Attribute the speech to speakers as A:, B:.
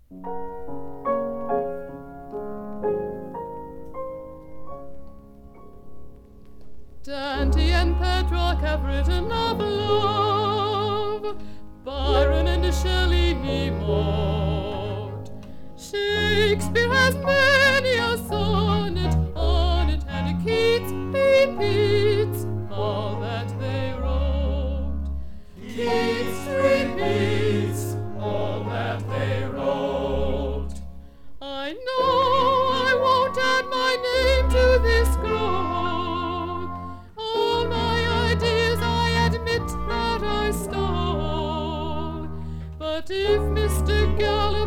A: Dante and Petrarch have written of love, Byron and Shelley mocked. Shakespeare has many a sonnet on it, and Keats repeats all that they wrote. Keats repeats all that they wrote. I know I won't add my name to this scroll. All my ideas I admit that I stole. But if Mr. Gallen